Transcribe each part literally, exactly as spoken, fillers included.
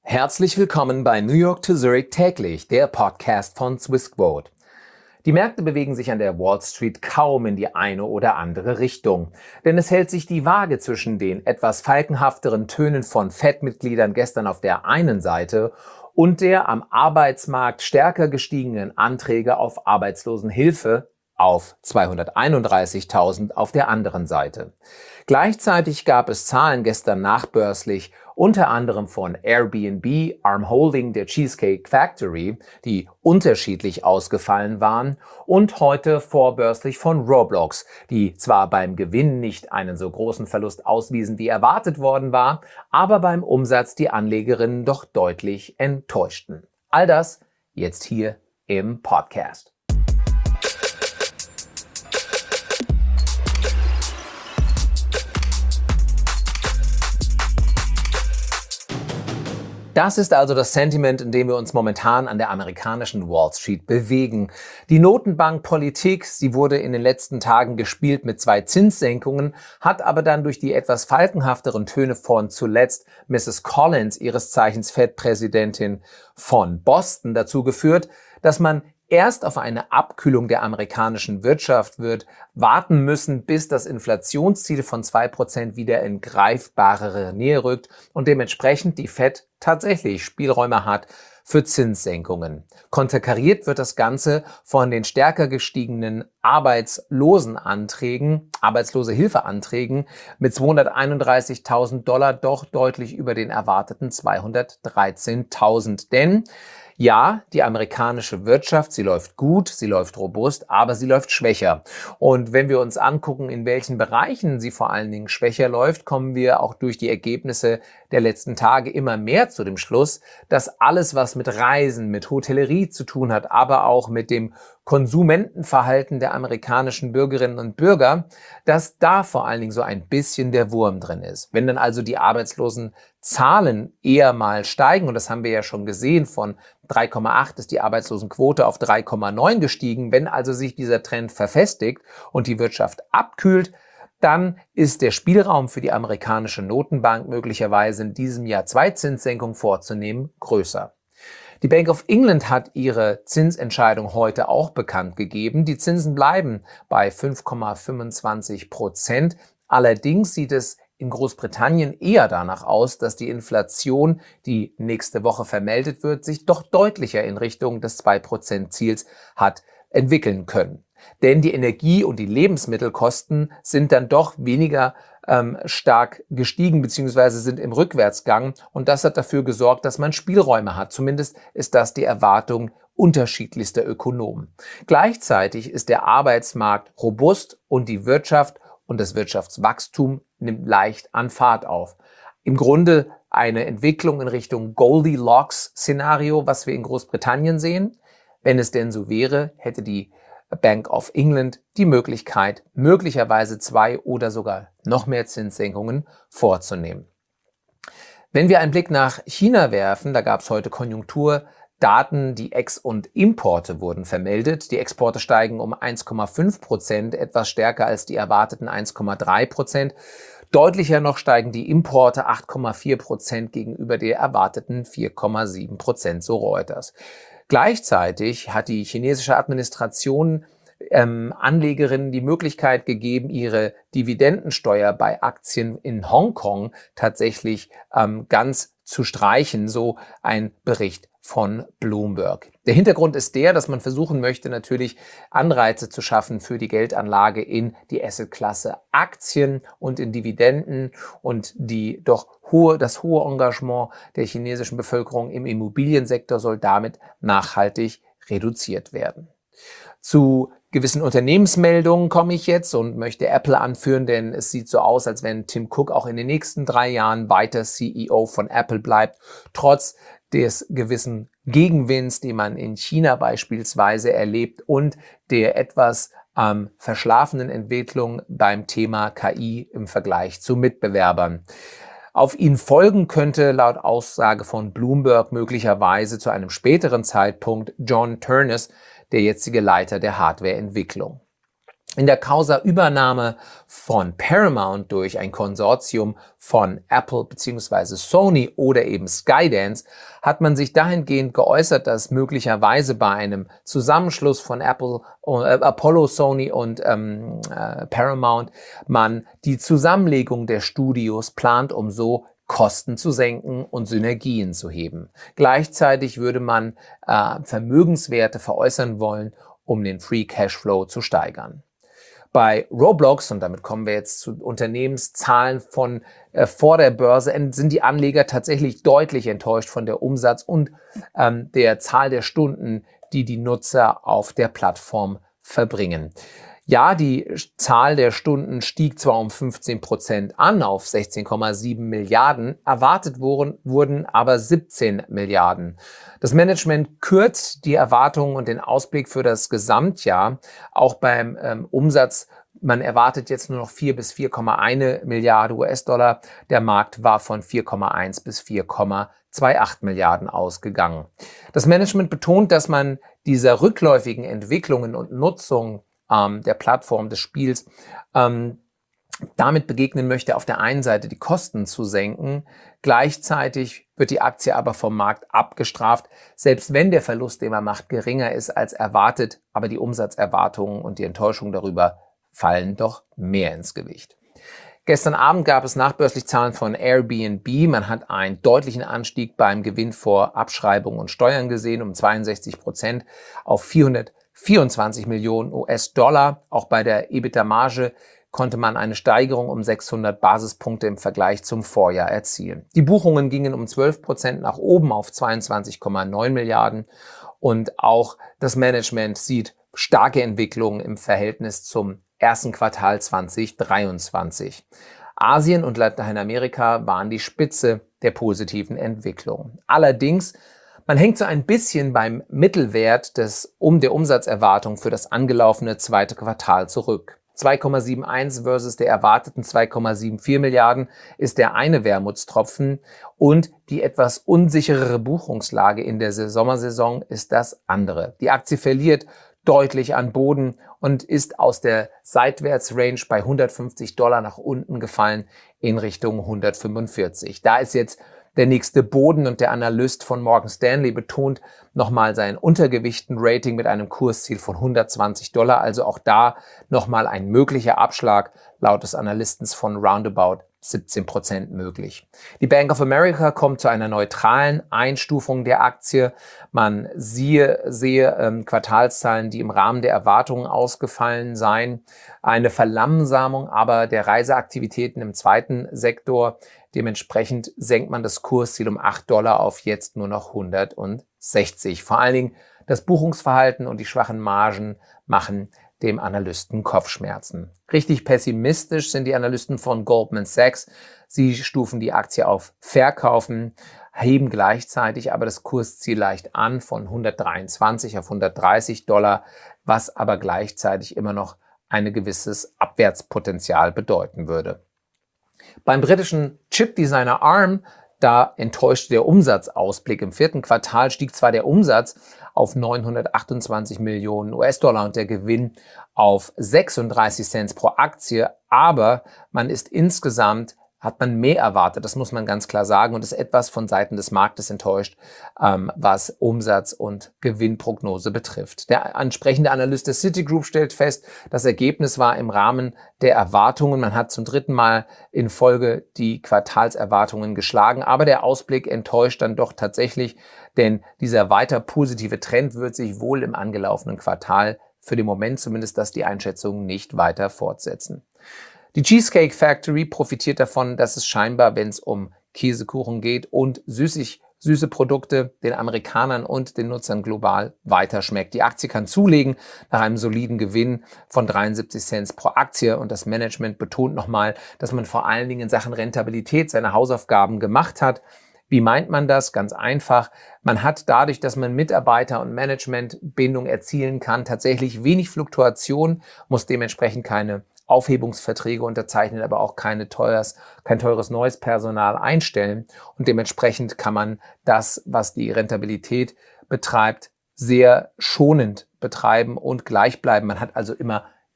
Herzlich willkommen bei New York to Zurich täglich, der Podcast von Swissquote. Die Märkte bewegen sich an der Wall Street kaum in die eine oder andere Richtung, denn es hält sich die Waage zwischen den etwas falkenhafteren Tönen von Fed-Mitgliedern gestern auf der einen Seite und der am Arbeitsmarkt stärker gestiegenen Anträge auf Arbeitslosenhilfe auf zweihunderteinunddreißigtausend auf der anderen Seite. Gleichzeitig gab es Zahlen gestern nachbörslich, unter anderem von Airbnb, Arm Holding, der Cheesecake Factory, die unterschiedlich ausgefallen waren, und heute vorbörslich von Roblox, die zwar beim Gewinn nicht einen so großen Verlust auswiesen, wie erwartet worden war, aber beim Umsatz die Anlegerinnen doch deutlich enttäuschten. All das jetzt hier im Podcast. Das ist also das Sentiment, in dem wir uns momentan an der amerikanischen Wall Street bewegen. Die Notenbankpolitik, sie wurde in den letzten Tagen gespielt mit zwei Zinssenkungen, hat aber dann durch die etwas falkenhafteren Töne von zuletzt Misses Collins, ihres Zeichens Fed-Präsidentin von Boston, dazu geführt, dass man erst auf eine Abkühlung der amerikanischen Wirtschaft wird warten müssen, bis das Inflationsziel von zwei Prozent wieder in greifbarere Nähe rückt und dementsprechend die Fed tatsächlich Spielräume hat für Zinssenkungen. Konterkariert wird das Ganze von den stärker gestiegenen Arbeitslosenanträgen, Arbeitslosehilfeanträgen mit zweihunderteinunddreißigtausend Dollar doch deutlich über den erwarteten zweihundertdreizehntausend. Denn ja, die amerikanische Wirtschaft, sie läuft gut, sie läuft robust, aber sie läuft schwächer. Und wenn wir uns angucken, in welchen Bereichen sie vor allen Dingen schwächer läuft, kommen wir auch durch die Ergebnisse der letzten Tage immer mehr zu dem Schluss, dass alles, was mit Reisen, mit Hotellerie zu tun hat, aber auch mit dem Konsumentenverhalten der amerikanischen Bürgerinnen und Bürger, dass da vor allen Dingen so ein bisschen der Wurm drin ist. Wenn dann also die Arbeitslosenzahlen eher mal steigen, und das haben wir ja schon gesehen, von drei Komma acht ist die Arbeitslosenquote auf drei Komma neun gestiegen, wenn also sich dieser Trend verfestigt und die Wirtschaft abkühlt, dann ist der Spielraum für die amerikanische Notenbank möglicherweise in diesem Jahr zwei Zinssenkungen vorzunehmen größer. Die Bank of England hat ihre Zinsentscheidung heute auch bekannt gegeben. Die Zinsen bleiben bei fünf Komma fünfundzwanzig Prozent. Allerdings sieht es in Großbritannien eher danach aus, dass die Inflation, die nächste Woche vermeldet wird, sich doch deutlicher in Richtung des zwei Prozent Ziels hat entwickeln können. Denn die Energie- und die Lebensmittelkosten sind dann doch weniger ähm, stark gestiegen bzw. sind im Rückwärtsgang. Und das hat dafür gesorgt, dass man Spielräume hat. Zumindest ist das die Erwartung unterschiedlichster Ökonomen. Gleichzeitig ist der Arbeitsmarkt robust und die Wirtschaft und das Wirtschaftswachstum nimmt leicht an Fahrt auf. Im Grunde eine Entwicklung in Richtung Goldilocks-Szenario, was wir in Großbritannien sehen. Wenn es denn so wäre, hätte die Bank of England die Möglichkeit, möglicherweise zwei oder sogar noch mehr Zinssenkungen vorzunehmen. Wenn wir einen Blick nach China werfen, da gab es heute Konjunkturdaten, die Ex- und Importe wurden vermeldet. Die Exporte steigen um eins Komma fünf Prozent, etwas stärker als die erwarteten eins Komma drei Prozent. Deutlicher noch steigen die Importe acht Komma vier Prozent gegenüber der erwarteten vier Komma sieben Prozent, so Reuters. Gleichzeitig hat die chinesische Administration ähm, Anlegerinnen die Möglichkeit gegeben, ihre Dividendensteuer bei Aktien in Hongkong tatsächlich ähm, ganz zu streichen, so ein Bericht von Bloomberg. Der Hintergrund ist der, dass man versuchen möchte, natürlich Anreize zu schaffen für die Geldanlage in die Assetklasse Aktien und in Dividenden und die doch hohe, das hohe Engagement der chinesischen Bevölkerung im Immobiliensektor soll damit nachhaltig reduziert werden. Zu gewissen Unternehmensmeldungen komme ich jetzt und möchte Apple anführen, denn es sieht so aus, als wenn Tim Cook auch in den nächsten drei Jahren weiter C E O von Apple bleibt, trotz des gewissen Gegenwinds, den man in China beispielsweise erlebt und der etwas ähm, verschlafenen Entwicklung beim Thema K I im Vergleich zu Mitbewerbern. Auf ihn folgen könnte laut Aussage von Bloomberg möglicherweise zu einem späteren Zeitpunkt John Ternus, der jetzige Leiter der Hardwareentwicklung. In der Causa Übernahme von Paramount durch ein Konsortium von Apple bzw. Sony oder eben Skydance hat man sich dahingehend geäußert, dass möglicherweise bei einem Zusammenschluss von Apple, äh, Apollo, Sony und ähm, äh, Paramount man die Zusammenlegung der Studios plant, um so Kosten zu senken und Synergien zu heben. Gleichzeitig würde man äh, Vermögenswerte veräußern wollen, um den Free Cashflow zu steigern. Bei Roblox, und damit kommen wir jetzt zu Unternehmenszahlen von äh, vor der Börse, sind die Anleger tatsächlich deutlich enttäuscht von der Umsatz- und ähm, der Zahl der Stunden, die die Nutzer auf der Plattform verbringen. Ja, die Zahl der Stunden stieg zwar um fünfzehn Prozent an auf sechzehn Komma sieben Milliarden, erwartet wurden, wurden aber siebzehn Milliarden. Das Management kürzt die Erwartungen und den Ausblick für das Gesamtjahr. Auch beim ähm, Umsatz, man erwartet jetzt nur noch vier bis vier Komma eins Milliarden U S-Dollar. Der Markt war von vier Komma eins bis vier Komma achtundzwanzig Milliarden ausgegangen. Das Management betont, dass man dieser rückläufigen Entwicklungen und Nutzung der Plattform des Spiels, ähm, damit begegnen möchte, auf der einen Seite die Kosten zu senken. Gleichzeitig wird die Aktie aber vom Markt abgestraft, selbst wenn der Verlust, den man macht, geringer ist als erwartet, aber die Umsatzerwartungen und die Enttäuschung darüber fallen doch mehr ins Gewicht. Gestern Abend gab es nachbörslich Zahlen von Airbnb. Man hat einen deutlichen Anstieg beim Gewinn vor Abschreibung und Steuern gesehen, um zweiundsechzig Prozent auf vierhundertvierundzwanzig Millionen U S-Dollar. Auch bei der EBITDA-Marge konnte man eine Steigerung um sechshundert Basispunkte im Vergleich zum Vorjahr erzielen. Die Buchungen gingen um zwölf Prozent nach oben auf zweiundzwanzig Komma neun Milliarden und auch das Management sieht starke Entwicklungen im Verhältnis zum ersten Quartal zweitausenddreiundzwanzig. Asien und Lateinamerika waren die Spitze der positiven Entwicklung. Allerdings, man hängt so ein bisschen beim Mittelwert des, um der Umsatzerwartung für das angelaufene zweite Quartal zurück. zwei Komma einundsiebzig versus der erwarteten zwei Komma vierundsiebzig Milliarden ist der eine Wermutstropfen und die etwas unsicherere Buchungslage in der Sommersaison ist das andere. Die Aktie verliert deutlich an Boden und ist aus der Seitwärtsrange bei hundertfünfzig Dollar nach unten gefallen in Richtung hundertfünfundvierzig. Da ist jetzt der nächste Boden und der Analyst von Morgan Stanley betont nochmal sein Untergewichten-Rating mit einem Kursziel von hundertzwanzig Dollar. Also auch da nochmal ein möglicher Abschlag laut des Analysten von roundabout siebzehn Prozent möglich. Die Bank of America kommt zu einer neutralen Einstufung der Aktie. Man siehe, sehe ähm, Quartalszahlen, die im Rahmen der Erwartungen ausgefallen seien. Eine Verlangsamung aber der Reiseaktivitäten im zweiten Sektor. Dementsprechend senkt man das Kursziel um acht Dollar auf jetzt nur noch hundertsechzig. Vor allen Dingen das Buchungsverhalten und die schwachen Margen machen dem Analysten Kopfschmerzen. Richtig pessimistisch sind die Analysten von Goldman Sachs. Sie stufen die Aktie auf Verkaufen, heben gleichzeitig aber das Kursziel leicht an von hundertdreiundzwanzig auf hundertdreißig Dollar, was aber gleichzeitig immer noch ein gewisses Abwärtspotenzial bedeuten würde. Beim britischen Chipdesigner ARM, da enttäuschte der Umsatzausblick. Im vierten Quartal stieg zwar der Umsatz auf neunhundertachtundzwanzig Millionen U S-Dollar und der Gewinn auf sechsunddreißig Cent pro Aktie, aber man ist insgesamt, hat man mehr erwartet, das muss man ganz klar sagen, und ist etwas von Seiten des Marktes enttäuscht, ähm, was Umsatz- und Gewinnprognose betrifft. Der entsprechende Analyst der Citigroup stellt fest, das Ergebnis war im Rahmen der Erwartungen. Man hat zum dritten Mal in Folge die Quartalserwartungen geschlagen, aber der Ausblick enttäuscht dann doch tatsächlich, denn dieser weiter positive Trend wird sich wohl im angelaufenen Quartal, für den Moment zumindest, dass die Einschätzungen nicht weiter fortsetzen. Die Cheesecake Factory profitiert davon, dass es scheinbar, wenn es um Käsekuchen geht und süßig, süße Produkte den Amerikanern und den Nutzern global weiter schmeckt. Die Aktie kann zulegen nach einem soliden Gewinn von dreiundsiebzig Cent pro Aktie und das Management betont nochmal, dass man vor allen Dingen in Sachen Rentabilität seine Hausaufgaben gemacht hat. Wie meint man das? Ganz einfach. Man hat dadurch, dass man Mitarbeiter- und Managementbindung erzielen kann, tatsächlich wenig Fluktuation, muss dementsprechend keine Aufhebungsverträge unterzeichnen, aber auch keine teures, kein teures neues Personal einstellen. Und dementsprechend kann man das, was die Rentabilität betreibt, sehr schonend betreiben und gleich bleiben. Man hat also immer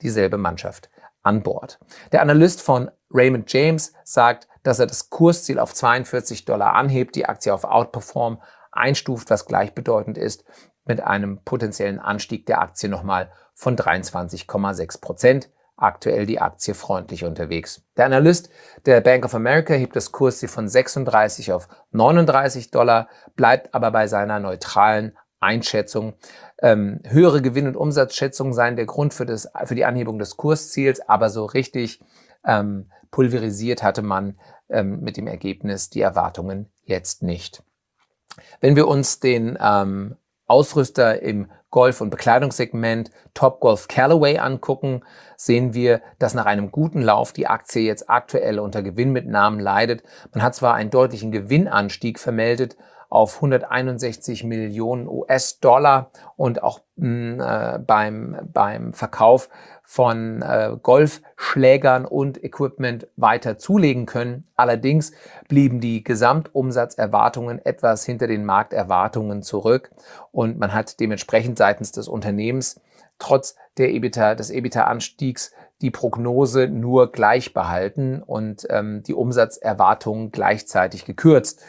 dieselbe Mannschaft an Bord. Der Analyst von Raymond James sagt, dass er das Kursziel auf zweiundvierzig Dollar anhebt, die Aktie auf Outperform einstuft, was gleichbedeutend ist mit einem potenziellen Anstieg der Aktie nochmal von dreiundzwanzig Komma sechs Prozent. Aktuell die Aktie freundlich unterwegs. Der Analyst der Bank of America hebt das Kursziel von sechsunddreißig auf neununddreißig Dollar, bleibt aber bei seiner neutralen Einschätzung. Ähm, höhere Gewinn- und Umsatzschätzungen seien der Grund für, das, für die Anhebung des Kursziels, aber so richtig ähm, pulverisiert hatte man ähm, mit dem Ergebnis die Erwartungen jetzt nicht. Wenn wir uns den ähm, Ausrüster im Golf- und Bekleidungssegment Topgolf Callaway angucken, sehen wir, dass nach einem guten Lauf die Aktie jetzt aktuell unter Gewinnmitnahmen leidet. Man hat zwar einen deutlichen Gewinnanstieg vermeldet auf hunderteinundsechzig Millionen U S-Dollar und auch mh, äh, beim, beim Verkauf von äh, Golfschlägern und Equipment weiter zulegen können. Allerdings blieben die Gesamtumsatzerwartungen etwas hinter den Markterwartungen zurück und man hat dementsprechend seitens des Unternehmens trotz der EBITDA, des EBITDA-Anstiegs die Prognose nur gleich behalten und ähm, die Umsatzerwartungen gleichzeitig gekürzt.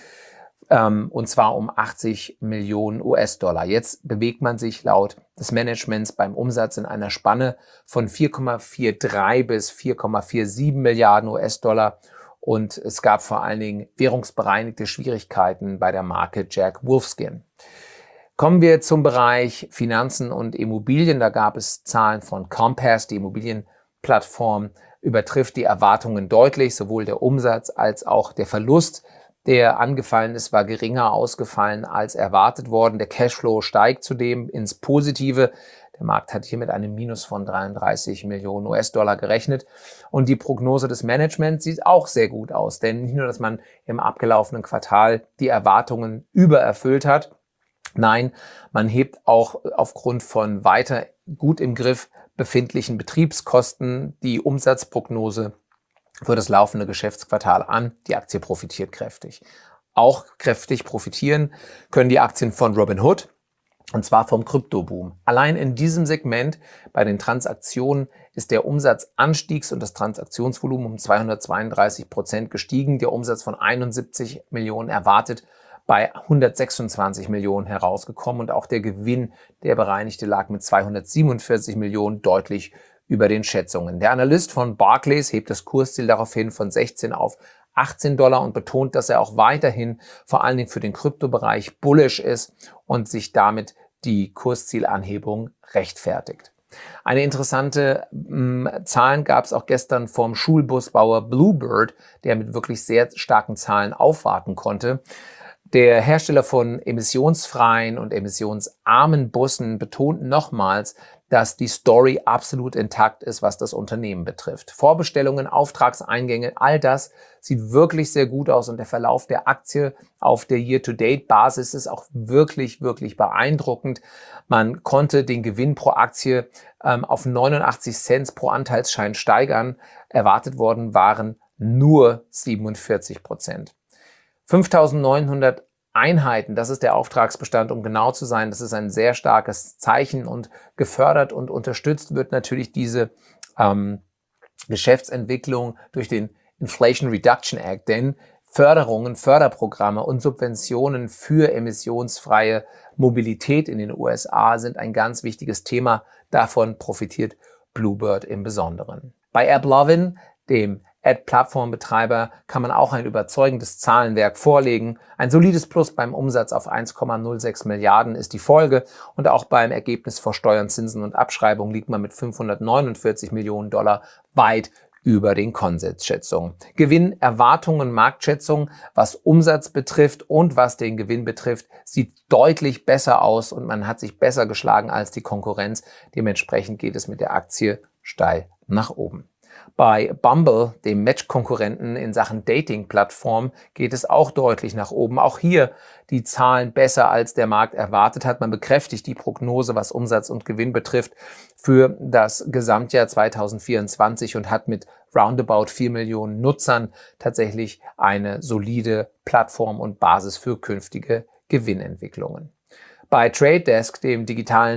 Und zwar um achtzig Millionen U S-Dollar. Jetzt bewegt man sich laut des Managements beim Umsatz in einer Spanne von vier Komma dreiundvierzig bis vier Komma siebenundvierzig Milliarden U S-Dollar und es gab vor allen Dingen währungsbereinigte Schwierigkeiten bei der Marke Jack Wolfskin. Kommen wir zum Bereich Finanzen und Immobilien. Da gab es Zahlen von Compass, die Immobilienplattform übertrifft die Erwartungen deutlich, sowohl der Umsatz als auch der Verlust, der angefallen ist, war geringer ausgefallen als erwartet worden. Der Cashflow steigt zudem ins Positive. Der Markt hat hier mit einem Minus von dreiunddreißig Millionen U S-Dollar gerechnet. Und die Prognose des Managements sieht auch sehr gut aus. Denn nicht nur, dass man im abgelaufenen Quartal die Erwartungen übererfüllt hat, nein, man hebt auch aufgrund von weiter gut im Griff befindlichen Betriebskosten die Umsatzprognose für das laufende Geschäftsquartal an. Die Aktie profitiert kräftig. Auch kräftig profitieren können die Aktien von Robinhood, und zwar vom Kryptoboom. Allein in diesem Segment bei den Transaktionen ist der Umsatzanstiegs- und das Transaktionsvolumen um zweihundertzweiunddreißig Prozent gestiegen. Der Umsatz von einundsiebzig Millionen erwartet bei hundertsechsundzwanzig Millionen herausgekommen und auch der Gewinn, der bereinigte, lag mit zweihundertsiebenundvierzig Millionen deutlich über den Schätzungen. Der Analyst von Barclays hebt das Kursziel daraufhin von sechzehn auf achtzehn Dollar und betont, dass er auch weiterhin vor allen Dingen für den Kryptobereich bullish ist und sich damit die Kurszielanhebung rechtfertigt. Eine interessante mh, Zahlen gab es auch gestern vom Schulbusbauer Bluebird, der mit wirklich sehr starken Zahlen aufwarten konnte. Der Hersteller von emissionsfreien und emissionsarmen Bussen betont nochmals, dass die Story absolut intakt ist, was das Unternehmen betrifft. Vorbestellungen, Auftragseingänge, all das sieht wirklich sehr gut aus und der Verlauf der Aktie auf der Year-to-Date-Basis ist auch wirklich, wirklich beeindruckend. Man konnte den Gewinn pro Aktie ähm, auf neunundachtzig Cent pro Anteilsschein steigern. Erwartet worden waren nur siebenundvierzig Prozent. fünftausendneunhundert Einheiten, das ist der Auftragsbestand, um genau zu sein. Das ist ein sehr starkes Zeichen und gefördert und unterstützt wird natürlich diese ähm, Geschäftsentwicklung durch den Inflation Reduction Act, denn Förderungen, Förderprogramme und Subventionen für emissionsfreie Mobilität in den U S A sind ein ganz wichtiges Thema. Davon profitiert Bluebird im Besonderen. Bei AppLovin, dem Ad-Plattformbetreiber, kann man auch ein überzeugendes Zahlenwerk vorlegen. Ein solides Plus beim Umsatz auf eins Komma null sechs Milliarden ist die Folge und auch beim Ergebnis vor Steuern, Zinsen und Abschreibung liegt man mit fünfhundertneunundvierzig Millionen Dollar weit über den Konsensschätzungen. Gewinn, Erwartungen, Marktschätzungen, was Umsatz betrifft und was den Gewinn betrifft, sieht deutlich besser aus und man hat sich besser geschlagen als die Konkurrenz. Dementsprechend geht es mit der Aktie steil nach oben. Bei Bumble, dem Match-Konkurrenten in Sachen Dating-Plattform, geht es auch deutlich nach oben. Auch hier die Zahlen besser, als der Markt erwartet hat. Man bekräftigt die Prognose, was Umsatz und Gewinn betrifft, für das Gesamtjahr zweitausendvierundzwanzig und hat mit roundabout vier Millionen Nutzern tatsächlich eine solide Plattform und Basis für künftige Gewinnentwicklungen. Bei Trade Desk, dem digitalen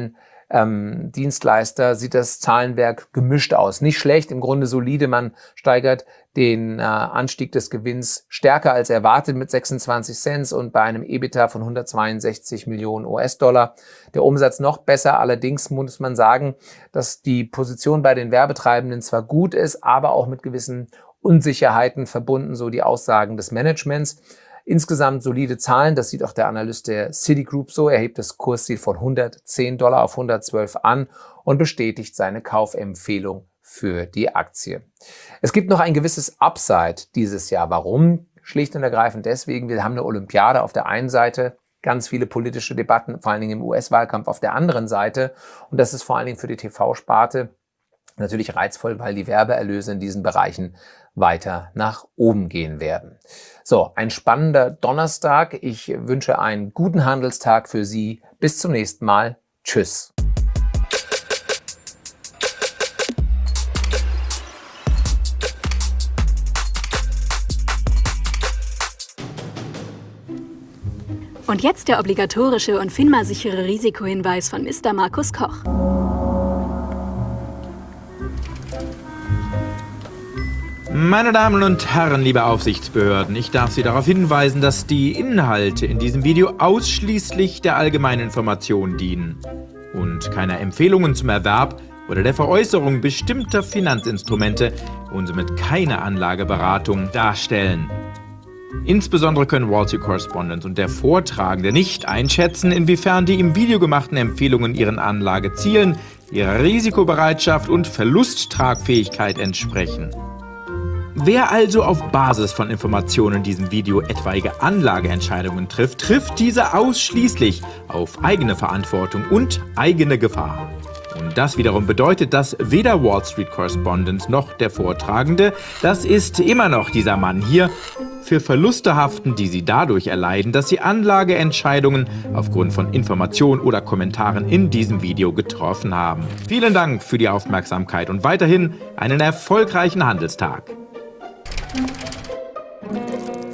ähm, Dienstleister sieht das Zahlenwerk gemischt aus. Nicht schlecht, im Grunde solide. Man steigert den äh, Anstieg des Gewinns stärker als erwartet mit sechsundzwanzig Cent und bei einem EBITDA von hundertzweiundsechzig Millionen U S-Dollar. Der Umsatz noch besser, allerdings muss man sagen, dass die Position bei den Werbetreibenden zwar gut ist, aber auch mit gewissen Unsicherheiten verbunden, so die Aussagen des Managements. Insgesamt solide Zahlen, das sieht auch der Analyst der Citigroup so. Er hebt das Kursziel von hundertzehn Dollar auf hundertzwölf an und bestätigt seine Kaufempfehlung für die Aktie. Es gibt noch ein gewisses Upside dieses Jahr. Warum? Schlicht und ergreifend deswegen, wir haben eine Olympiade auf der einen Seite, ganz viele politische Debatten, vor allen Dingen im U S-Wahlkampf auf der anderen Seite. Und das ist vor allen Dingen für die T V-Sparte natürlich reizvoll, weil die Werbeerlöse in diesen Bereichen weiter nach oben gehen werden. So, ein spannender Donnerstag. Ich wünsche einen guten Handelstag für Sie. Bis zum nächsten Mal. Tschüss. Und jetzt der obligatorische und FINMA-sichere Risikohinweis von Mister Markus Koch. Meine Damen und Herren, liebe Aufsichtsbehörden, ich darf Sie darauf hinweisen, dass die Inhalte in diesem Video ausschließlich der allgemeinen Information dienen und keine Empfehlungen zum Erwerb oder der Veräußerung bestimmter Finanzinstrumente und somit keine Anlageberatung darstellen. Insbesondere können Wall Street Correspondent und der Vortragende nicht einschätzen, inwiefern die im Video gemachten Empfehlungen ihren Anlagezielen, ihrer Risikobereitschaft und Verlusttragfähigkeit entsprechen. Wer also auf Basis von Informationen in diesem Video etwaige Anlageentscheidungen trifft, trifft diese ausschließlich auf eigene Verantwortung und eigene Gefahr. Und das wiederum bedeutet, dass weder Wall Street Correspondent noch der Vortragende, das ist immer noch dieser Mann hier, für Verluste haften, die sie dadurch erleiden, dass sie Anlageentscheidungen aufgrund von Informationen oder Kommentaren in diesem Video getroffen haben. Vielen Dank für die Aufmerksamkeit und weiterhin einen erfolgreichen Handelstag.